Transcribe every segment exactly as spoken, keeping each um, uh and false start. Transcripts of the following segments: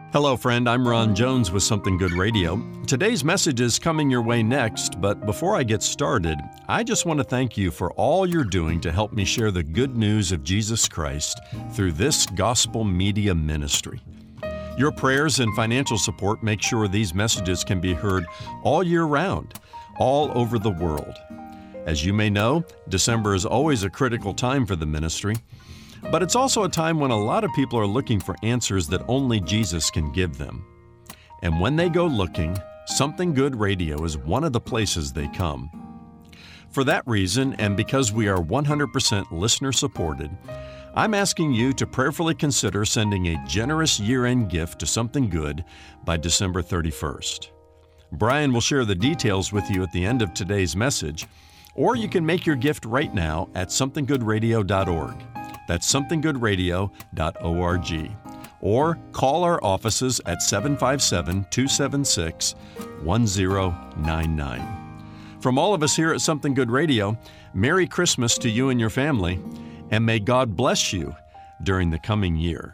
Hello, friend. I'm Ron Jones with Something Good Radio. Today's message is coming your way next, but before I get started, I just want to thank you for all you're doing to help me share the good news of Jesus Christ through this gospel media ministry. Your prayers and financial support make sure these messages can be heard all year round, all over the world. As you may know, December is always a critical time for the ministry. But it's also a time when a lot of people are looking for answers that only Jesus can give them. And when they go looking, Something Good Radio is one of the places they come. For that reason, and because we are one hundred percent listener supported, I'm asking you to prayerfully consider sending a generous year-end gift to Something Good by December thirty-first. Brian will share the details with you at the end of today's message, or you can make your gift right now at something good radio dot org. That's something good radio dot org. Or call our offices at seven five seven, two seven six, one zero nine nine. From all of us here at Something Good Radio, Merry Christmas to you and your family, and may God bless you during the coming year.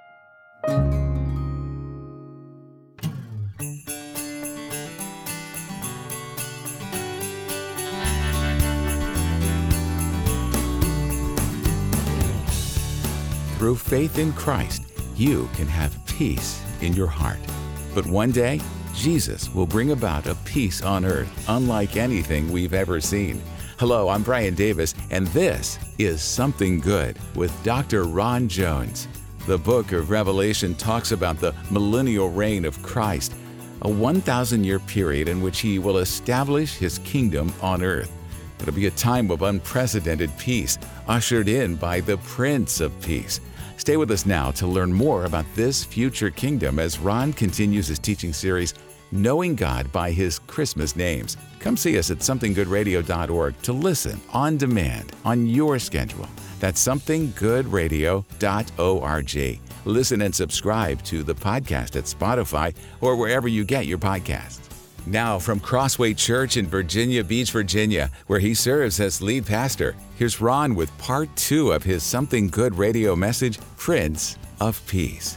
Through faith in Christ, you can have peace in your heart. But one day, Jesus will bring about a peace on earth unlike anything we've ever seen. Hello, I'm Brian Davis, and this is Something Good with Doctor Ron Jones. The book of Revelation talks about the millennial reign of Christ, a one thousand year period in which he will establish his kingdom on earth. It'll be a time of unprecedented peace, ushered in by the Prince of Peace. Stay with us now to learn more about this future kingdom as Ron continues his teaching series, Knowing God by His Christmas Names. Come see us at something good radio dot org to listen on demand on your schedule. That's something good radio dot org. Listen and subscribe to the podcast at Spotify or wherever you get your podcasts. Now, from Crossway Church in Virginia Beach, Virginia, where he serves as lead pastor, here's Ron with part two of his Something Good Radio message, Prince of Peace.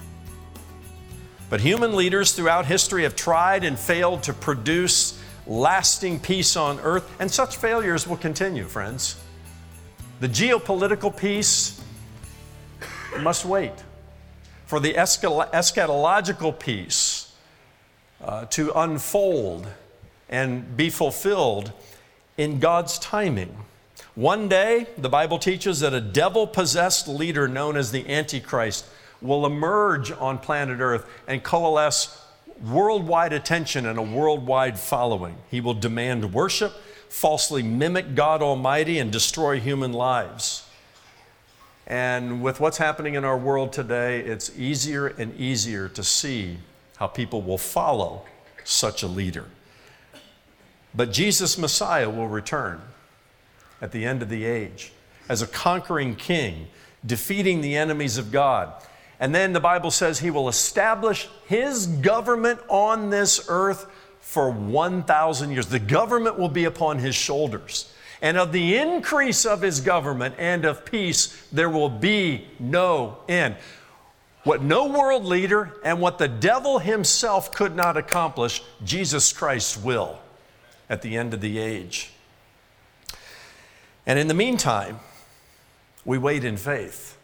But human leaders throughout history have tried and failed to produce lasting peace on earth, and such failures will continue, friends. The geopolitical peace must wait for the eschatological peace Uh, to unfold and be fulfilled in God's timing. One day, the Bible teaches that a devil-possessed leader known as the Antichrist will emerge on planet Earth and coalesce worldwide attention and a worldwide following. He will demand worship, falsely mimic God Almighty, and destroy human lives. And with what's happening in our world today, it's easier and easier to see how people will follow such a leader. But Jesus Messiah will return at the end of the age as a conquering king, defeating the enemies of God. And then the Bible says he will establish his government on this earth for one thousand years. The government will be upon his shoulders. And of the increase of his government and of peace, there will be no end. What no world leader and what the devil himself could not accomplish, Jesus Christ will at the end of the age. And in the meantime, we wait in faith.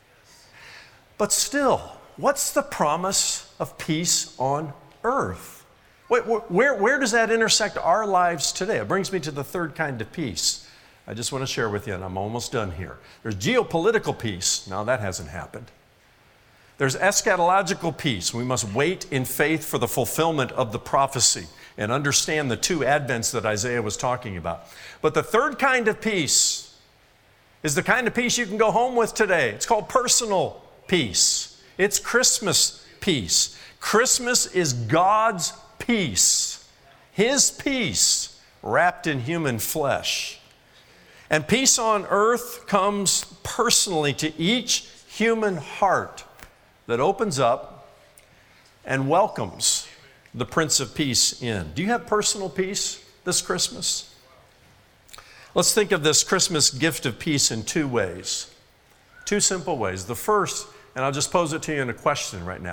But still, what's the promise of peace on earth? Wait, where, where does that intersect our lives today? It brings me to the third kind of peace I just want to share with you, and I'm almost done here. There's geopolitical peace. Now, that hasn't happened. There's eschatological peace. We must wait in faith for the fulfillment of the prophecy and understand the two advents that Isaiah was talking about. But the third kind of peace is the kind of peace you can go home with today. It's called personal peace. It's Christmas peace. Christmas is God's peace, His peace wrapped in human flesh. And peace on earth comes personally to each human heart that opens up and welcomes the Prince of Peace in. Do you have personal peace this Christmas? Let's think of this Christmas gift of peace in two ways. Two simple ways. The first, and I'll just pose it to you in a question right now.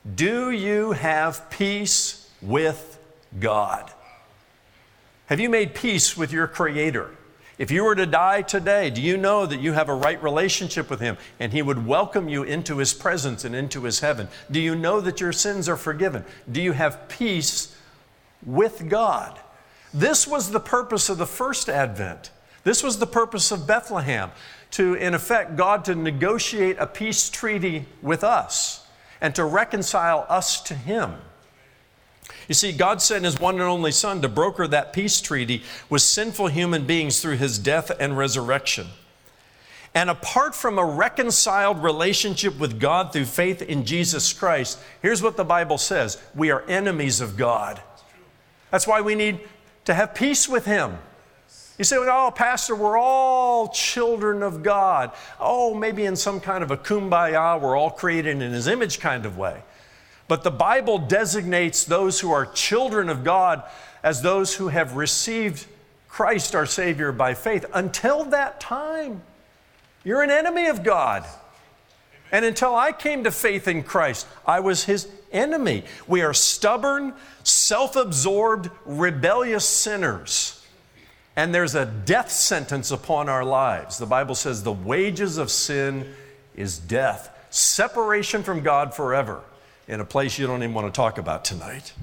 Do you have peace with God? Have you made peace with your Creator? If you were to die today, do you know that you have a right relationship with Him and He would welcome you into His presence and into His heaven? Do you know that your sins are forgiven? Do you have peace with God? This was the purpose of the first Advent. This was the purpose of Bethlehem, to, in effect, God to negotiate a peace treaty with us and to reconcile us to Him. You see, God sent His one and only Son to broker that peace treaty with sinful human beings through His death and resurrection. And apart from a reconciled relationship with God through faith in Jesus Christ, here's what the Bible says: we are enemies of God. That's why we need to have peace with Him. You say, oh, Pastor, we're all children of God. Oh, maybe in some kind of a kumbaya, we're all created in His image kind of way. But the Bible designates those who are children of God as those who have received Christ our Savior by faith. Until that time, you're an enemy of God. And until I came to faith in Christ, I was His enemy. We are stubborn, self-absorbed, rebellious sinners. And there's a death sentence upon our lives. The Bible says the wages of sin is death, separation from God forever, in a place you don't even want to talk about tonight.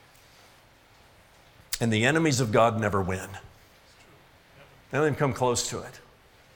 And the enemies of God never win. They don't even come close to it.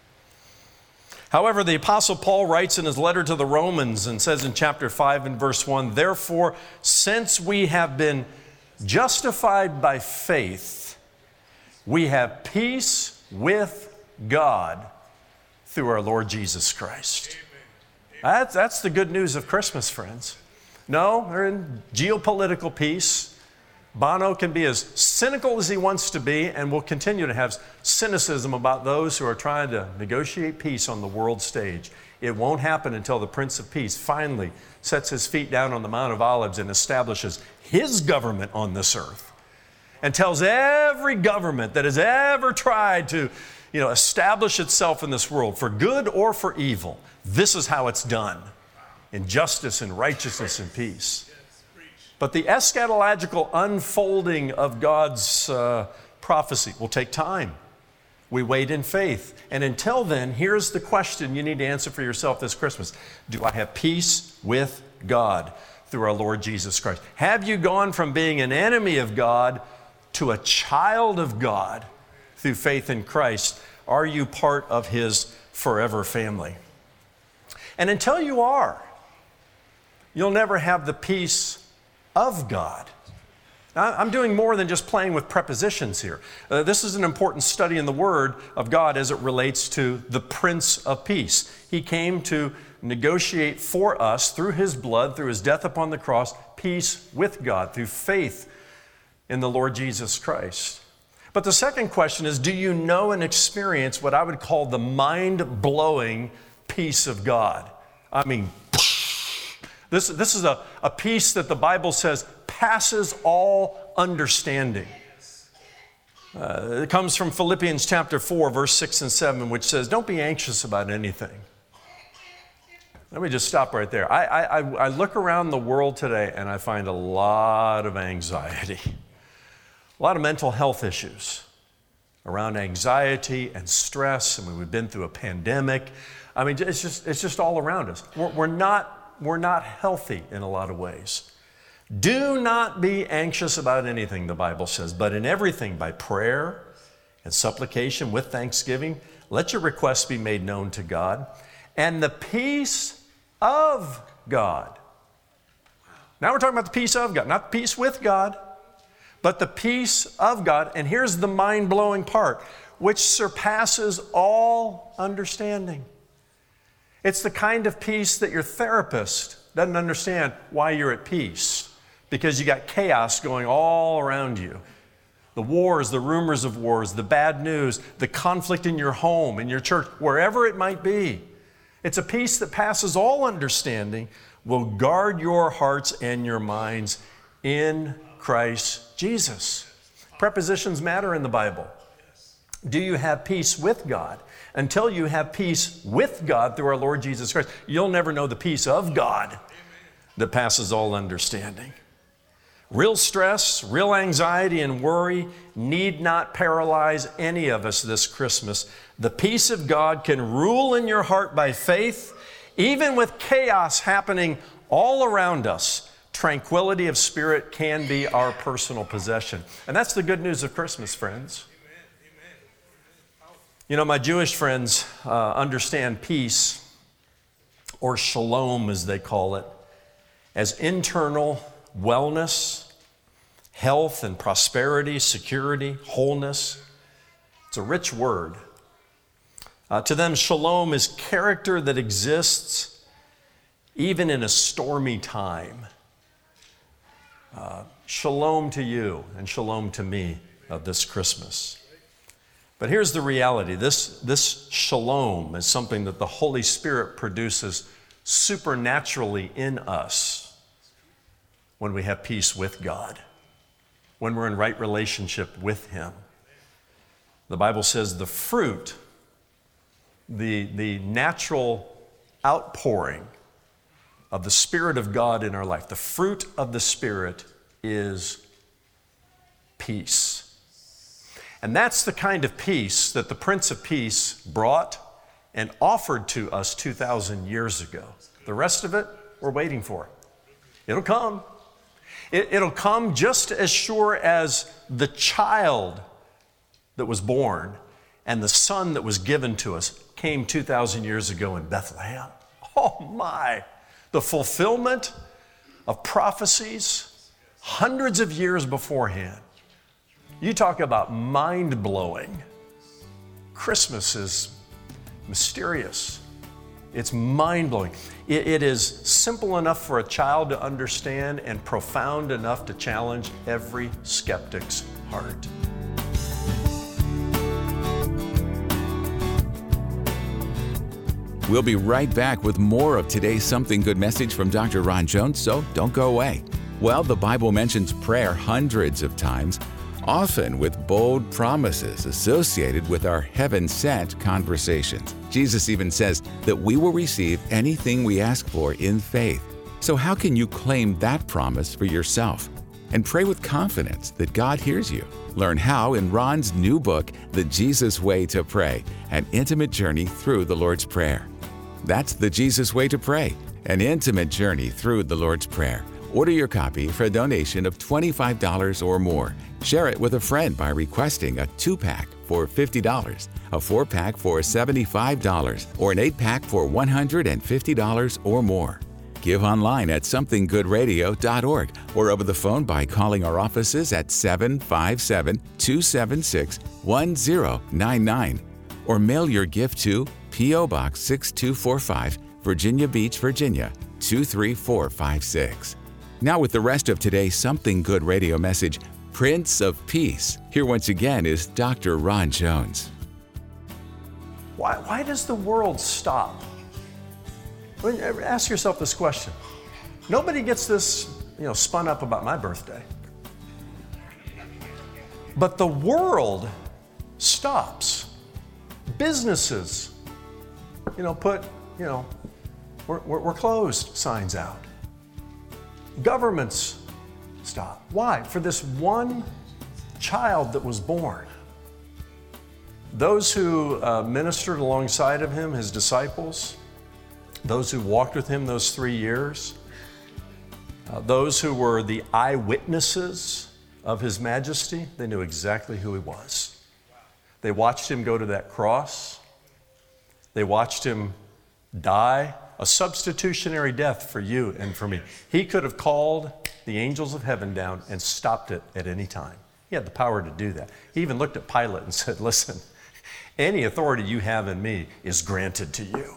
However, the Apostle Paul writes in his letter to the Romans and says in chapter five and verse one, therefore, since we have been justified by faith, we have peace with God through our Lord Jesus Christ. That's, that's the good news of Christmas, friends. No, they're in geopolitical peace. Bono can be as cynical as he wants to be and will continue to have cynicism about those who are trying to negotiate peace on the world stage. It won't happen until the Prince of Peace finally sets his feet down on the Mount of Olives and establishes His government on this earth and tells every government that has ever tried to, you know, establish itself in this world for good or for evil, this is how it's done. In justice and righteousness and peace. But the eschatological unfolding of God's uh, prophecy will take time. We wait in faith. And until then, here's the question you need to answer for yourself this Christmas. Do I have peace with God through our Lord Jesus Christ? Have you gone from being an enemy of God to a child of God through faith in Christ? Are you part of His forever family? And until you are, you'll never have the peace of God. Now, I'm doing more than just playing with prepositions here. Uh, this is an important study in the Word of God as it relates to the Prince of Peace. He came to negotiate for us through His blood, through His death upon the cross, peace with God through faith in the Lord Jesus Christ. But the second question is, do you know and experience what I would call the mind-blowing peace of God? I mean, This, this is a, a peace that the Bible says passes all understanding. Uh, it comes from Philippians chapter four, verse six and seven, which says, don't be anxious about anything. Let me just stop right there. I, I, I look around the world today and I find a lot of anxiety, a lot of mental health issues around anxiety and stress. I mean, we've been through a pandemic. I mean, it's just, it's just all around us. We're, we're not We're not healthy in a lot of ways. Do not be anxious about anything, the Bible says, but in everything by prayer and supplication with thanksgiving, let your requests be made known to God, and the peace of God. Now we're talking about the peace of God, not the peace with God, but the peace of God. And here's the mind-blowing part, which surpasses all understanding. It's the kind of peace that your therapist doesn't understand why you're at peace, because you got chaos going all around you. The wars, the rumors of wars, the bad news, the conflict in your home, in your church, wherever it might be. It's a peace that passes all understanding, will guard your hearts and your minds in Christ Jesus. Prepositions matter in the Bible. Do you have peace with God? Until you have peace with God through our Lord Jesus Christ, you'll never know the peace of God that passes all understanding. Real stress, real anxiety, and worry need not paralyze any of us this Christmas. The peace of God can rule in your heart by faith, even with chaos happening all around us. Tranquility of spirit can be our personal possession. And that's the good news of Christmas, friends. You know, my Jewish friends uh, understand peace, or shalom as they call it, as internal wellness, health and prosperity, security, wholeness. It's a rich word. Uh, to them, shalom is character that exists even in a stormy time. Uh, shalom to you and shalom to me of this Christmas. But here's the reality. This, this shalom is something that the Holy Spirit produces supernaturally in us when we have peace with God, when we're in right relationship with Him. The Bible says the fruit, the, the natural outpouring of the Spirit of God in our life, the fruit of the Spirit is peace. And that's the kind of peace that the Prince of Peace brought and offered to us two thousand years ago. The rest of it, we're waiting for. It'll come. It, it'll come just as sure as the child that was born and the son that was given to us came two thousand years ago in Bethlehem. Oh my! The fulfillment of prophecies hundreds of years beforehand. You talk about mind-blowing. Christmas is mysterious. It's mind-blowing. It, it is simple enough for a child to understand and profound enough to challenge every skeptic's heart. We'll be right back with more of today's Something Good message from Doctor Ron Jones, so don't go away. Well, the Bible mentions prayer hundreds of times, often with bold promises associated with our heaven-sent conversations. Jesus even says that we will receive anything we ask for in faith. So how can you claim that promise for yourself and pray with confidence that God hears you? Learn how in Ron's new book, The Jesus Way to Pray, an intimate journey through the Lord's Prayer. That's The Jesus Way to Pray, an intimate journey through the Lord's Prayer. Order your copy for a donation of twenty-five dollars or more. Share it with a friend by requesting a two-pack for fifty dollars, a four-pack for seventy-five dollars, or an eight-pack for one hundred fifty dollars or more. Give online at something good radio dot org or over the phone by calling our offices at seven five seven, two seven six, one zero nine nine or mail your gift to P O Box six two four five, Virginia Beach, Virginia two three four five six. Now with the rest of today's Something Good radio message, Prince of Peace. Here once again is Doctor Ron Jones. Why, why does the world stop? Ask yourself this question. Nobody gets this, you know, spun up about my birthday. But the world stops. Businesses, you know, put, you know, we're, we're, we're closed signs out. Governments stop. Why? For this one child that was born. Those who uh, ministered alongside of him, his disciples, those who walked with him those three years, uh, those who were the eyewitnesses of his majesty, they knew exactly who he was. They watched him go to that cross. They watched him die a substitutionary death for you and for me. He could have called the angels of heaven down and stopped it at any time. He had the power to do that. He even looked at Pilate and said, listen, any authority you have in me is granted to you.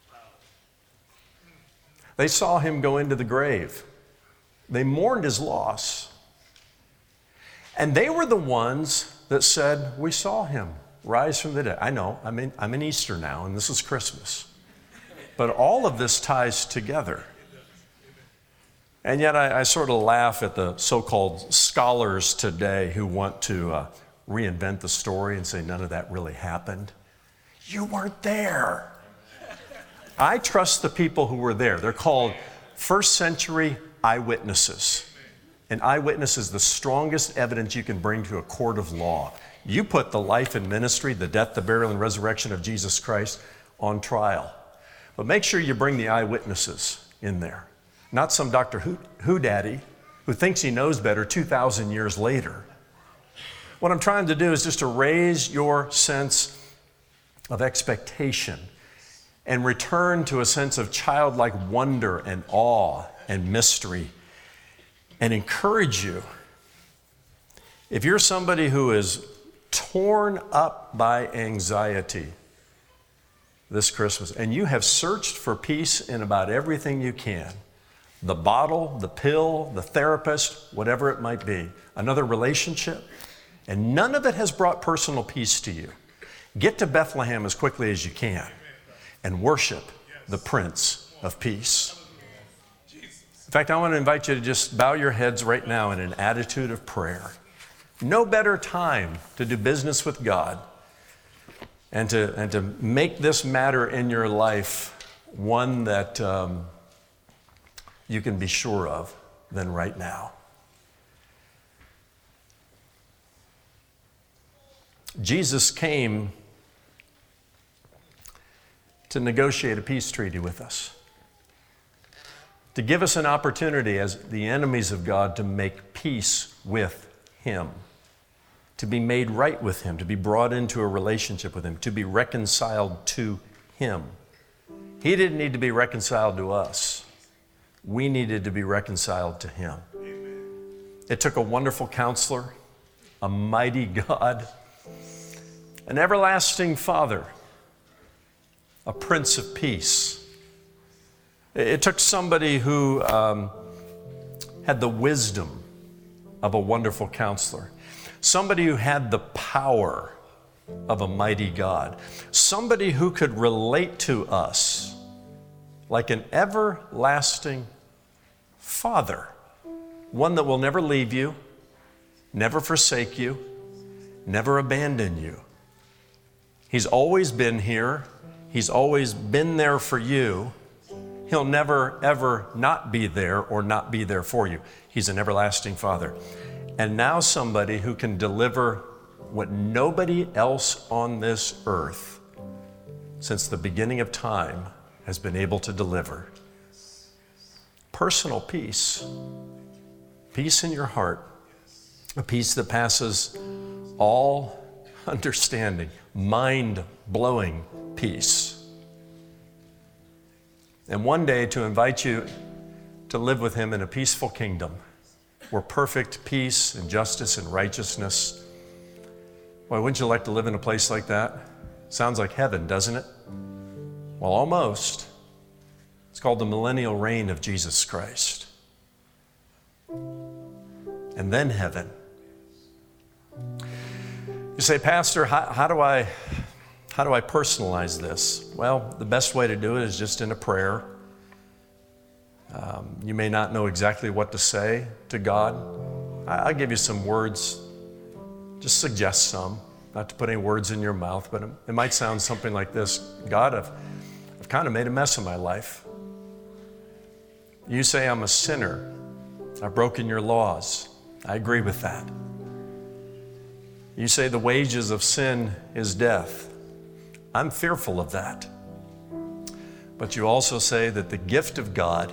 They saw him go into the grave. They mourned his loss. And they were the ones that said, we saw him rise from the dead. I know, I'm in, I'm in Easter now, and this is Christmas. But all of this ties together. And yet I, I sort of laugh at the so-called scholars today who want to uh, reinvent the story and say none of that really happened. You weren't there. I trust the people who were there. They're called First century eyewitnesses. An eyewitness is the strongest evidence you can bring to a court of law. You put the life and ministry, the death, the burial, and resurrection of Jesus Christ on trial. But make sure you bring the eyewitnesses in there. Not some Doctor Who, Who daddy who thinks he knows better two thousand years later. What I'm trying to do is just to raise your sense of expectation and return to a sense of childlike wonder and awe and mystery, and encourage you. If you're somebody who is torn up by anxiety this Christmas, and you have searched for peace in about everything you can, the bottle, the pill, the therapist, whatever it might be, another relationship, and none of it has brought personal peace to you, get to Bethlehem as quickly as you can and worship the Prince of Peace. In fact, I want to invite you to just bow your heads right now in an attitude of prayer. No better time to do business with God and to, and to make this matter in your life one that um, you can be sure of than right now. Jesus came to negotiate a peace treaty with us, to give us an opportunity as the enemies of God to make peace with Him, to be made right with Him, to be brought into a relationship with Him, to be reconciled to Him. He didn't need to be reconciled to us. We needed to be reconciled to Him. It took a wonderful counselor, a mighty God, an everlasting Father, a Prince of Peace. It took somebody who um, had the wisdom of a wonderful counselor, somebody who had the power of a mighty God, somebody who could relate to us like an everlasting Father, one that will never leave you, never forsake you, never abandon you. He's always been here. He's always been there for you. He'll never, ever not be there or not be there for you. He's an everlasting Father. And now somebody who can deliver what nobody else on this earth since the beginning of time has been able to deliver. Personal peace. Peace in your heart. A peace that passes all understanding. Mind-blowing peace. And one day to invite you to live with Him in a peaceful kingdom where perfect peace and justice and righteousness. Why, wouldn't you like to live in a place like that? Sounds like heaven, doesn't it? Well, almost. It's called the millennial reign of Jesus Christ. And then heaven. You say, Pastor, how, how do I how do I personalize this? Well, the best way to do it is just in a prayer. Um, you may not know exactly what to say to God. I, I'll give you some words. Just suggest some. Not to put any words in your mouth, but it, it might sound something like this. God, I've, I've kind of made a mess of my life. You say I'm a sinner. I've broken your laws. I agree with that. You say the wages of sin is death. I'm fearful of that. But you also say that the gift of God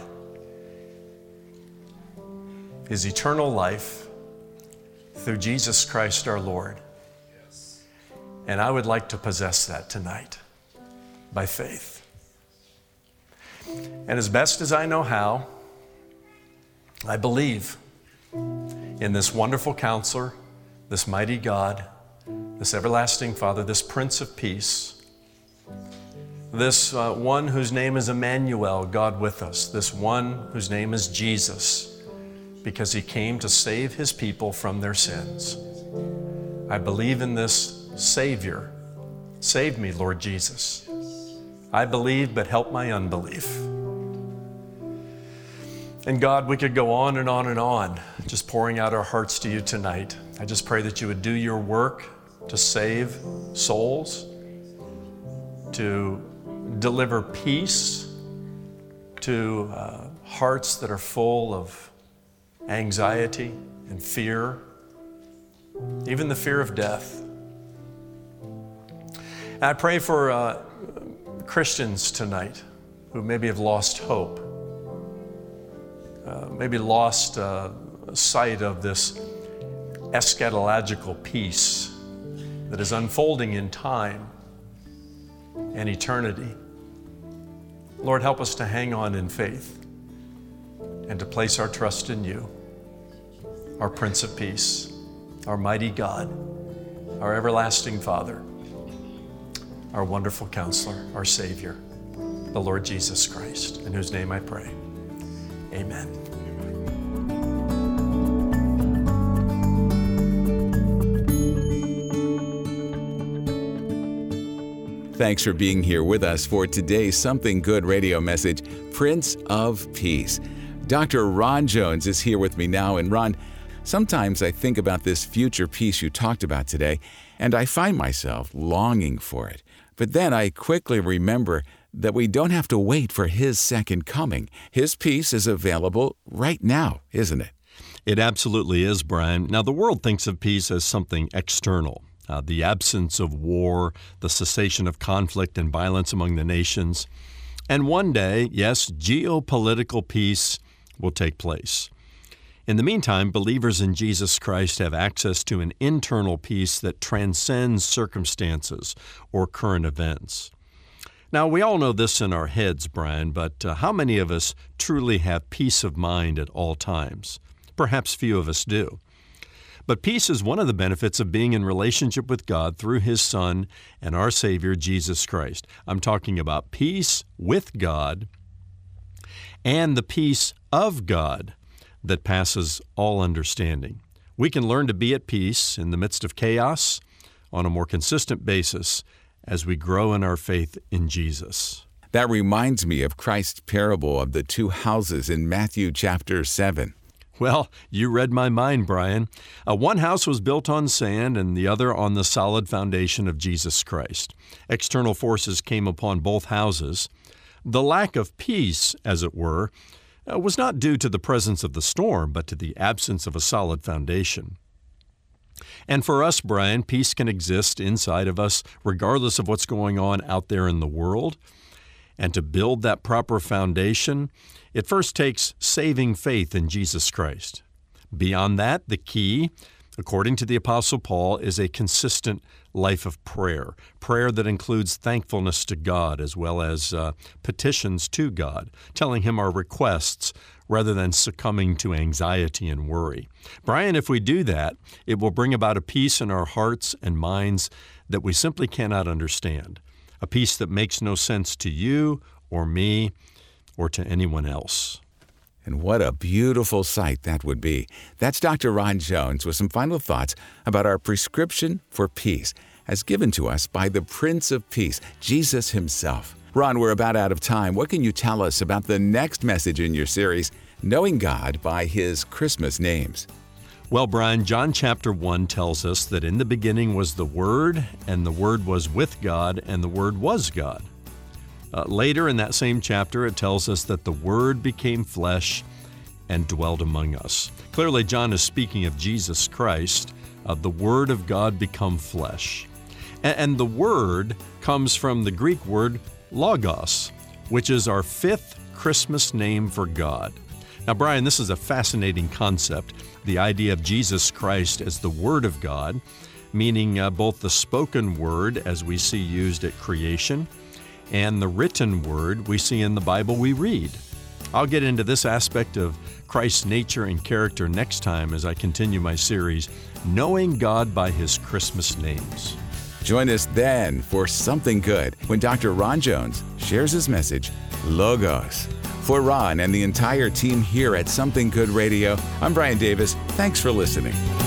is eternal life through Jesus Christ our Lord. And I would like to possess that tonight by faith. And as best as I know how, I believe in this wonderful counselor, this mighty God, this everlasting Father, this Prince of Peace, this uh, one whose name is Emmanuel, God with us, this one whose name is Jesus, because He came to save His people from their sins. I believe in this Savior. Save me, Lord Jesus. I believe, but help my unbelief. And God, we could go on and on and on, just pouring out our hearts to You tonight. I just pray that You would do Your work to save souls, to deliver peace, to uh, hearts that are full of anxiety and fear, even the fear of death. And I pray for uh, Christians tonight who maybe have lost hope, uh, maybe lost uh, sight of this eschatological peace that is unfolding in time and eternity. Lord, help us to hang on in faith and to place our trust in you, our Prince of Peace, our mighty God, our everlasting Father, our wonderful Counselor, our Savior, the Lord Jesus Christ, in whose name I pray. Amen. Thanks for being here with us for today's Something Good radio message, Prince of Peace. Doctor Ron Jones is here with me now. And Ron, sometimes I think about this future peace you talked about today, and I find myself longing for it. But then I quickly remember that we don't have to wait for His second coming. His peace is available right now, isn't it? It absolutely is, Brian. Now, the world thinks of peace as something external. Uh, the absence of war, the cessation of conflict and violence among the nations. And one day, yes, geopolitical peace will take place. In the meantime, believers in Jesus Christ have access to an internal peace that transcends circumstances or current events. Now, we all know this in our heads, Brian, but uh, how many of us truly have peace of mind at all times? Perhaps few of us do. But peace is one of the benefits of being in relationship with God through His Son and our Savior, Jesus Christ. I'm talking about peace with God and the peace of God that passes all understanding. We can learn to be at peace in the midst of chaos on a more consistent basis as we grow in our faith in Jesus. That reminds me of Christ's parable of the two houses in Matthew chapter seven. Well, you read my mind, Brian. Uh, one house was built on sand and the other on the solid foundation of Jesus Christ. External forces came upon both houses. The lack of peace, as it were, uh, was not due to the presence of the storm, but to the absence of a solid foundation. And for us, Brian, peace can exist inside of us regardless of what's going on out there in the world. And to build that proper foundation, it first takes saving faith in Jesus Christ. Beyond that, the key, according to the Apostle Paul, is a consistent life of prayer, prayer that includes thankfulness to God as well as uh, petitions to God, telling Him our requests rather than succumbing to anxiety and worry. Brian, if we do that, it will bring about a peace in our hearts and minds that we simply cannot understand, a peace that makes no sense to you or me or to anyone else. And what a beautiful sight that would be. That's Doctor Ron Jones with some final thoughts about our prescription for peace as given to us by the Prince of Peace, Jesus Himself. Ron, we're about out of time. What can you tell us about the next message in your series, Knowing God by His Christmas Names? Well, Brian, John chapter one tells us that in the beginning was the Word, and the Word was with God, and the Word was God. Uh, later in that same chapter, it tells us that the Word became flesh and dwelt among us. Clearly, John is speaking of Jesus Christ, of the Word of God become flesh. And, and the Word comes from the Greek word logos, which is our fifth Christmas name for God. Now, Brian, this is a fascinating concept, the idea of Jesus Christ as the Word of God, meaning uh, both the spoken word, as we see used at creation, and the written word we see in the Bible we read. I'll get into this aspect of Christ's nature and character next time as I continue my series, Knowing God by His Christmas Names. Join us then for Something Good when Doctor Ron Jones shares his message, Logos. For Ron and the entire team here at Something Good Radio, I'm Brian Davis. Thanks for listening.